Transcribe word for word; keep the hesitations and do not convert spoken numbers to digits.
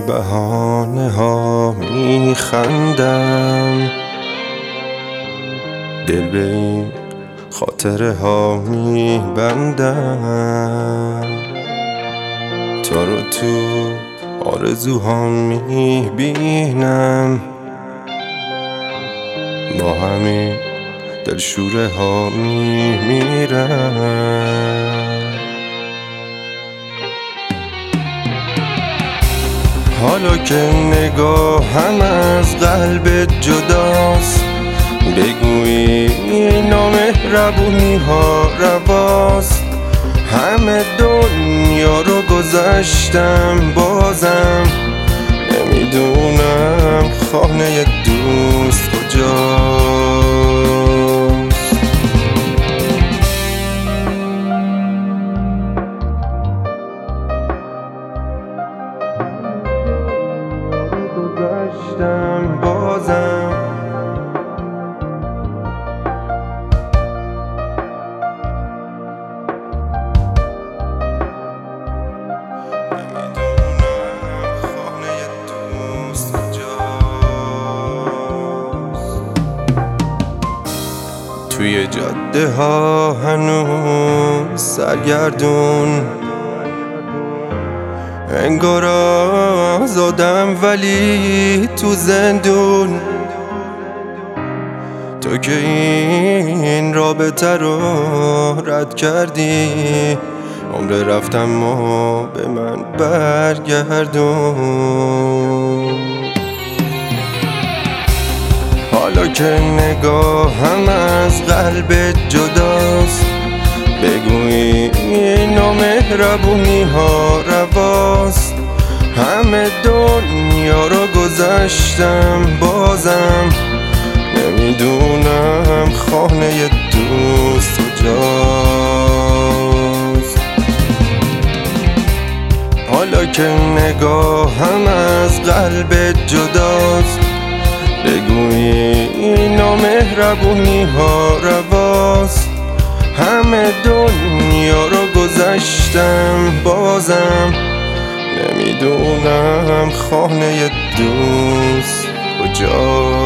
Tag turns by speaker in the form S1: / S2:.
S1: بهانه ها میخندم، دل به این خاطره ها میبندم، تو رو تو آرزوها میبینم، با همین دلشوره ها میمیرم. حالا که نگاهم از قلب جداست، بگویی نامهربونی ها رواست. همه دنیا رو گذشتم، بازم نمیدونم خانه دوست کجاست. گذشتم بازم توی جاده ها هنوز سرگردون، انگار آزادم ولی تو زندون. تو که این رابطه رو رد کردی، عمر رفتم و به من برگردون. حالا که نگاهم از قلب جداست، بگویی نامهربونی ها رواست. همه دنیا رو گذشتم، بازم نمیدونم خانه دوست کجاست. حالا که نگاهم از قلب جداست، بگویی نامهربونی ها رواست. همه دنیا رو گذشتم، بازم نمیدونم خانه دوست کجاست.